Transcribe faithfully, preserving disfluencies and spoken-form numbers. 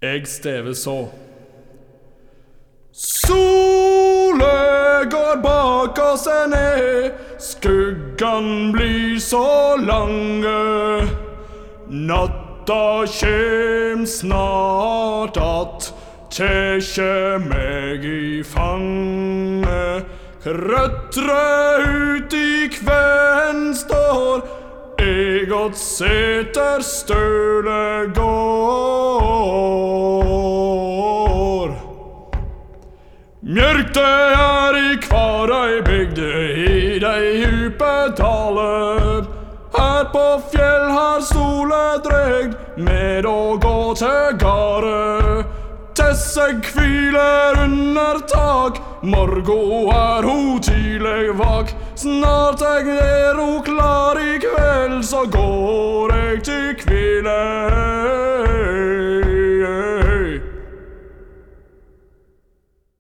Jeg stever så. Solen går bak oss ned, skuggan blir så lange. Natta kjem snart at tækje meg i fange. Krøtre ut i kven står, eg åt seter støle går. Mjørk det er i kvar ei bygde i dei djupe dale. Her på fjell har solen dregt med å gå til gare. Tesse kviler under tak, morgo er ho tidleg vak. Snart eg er ho klar i kveld, så går eg til kvile.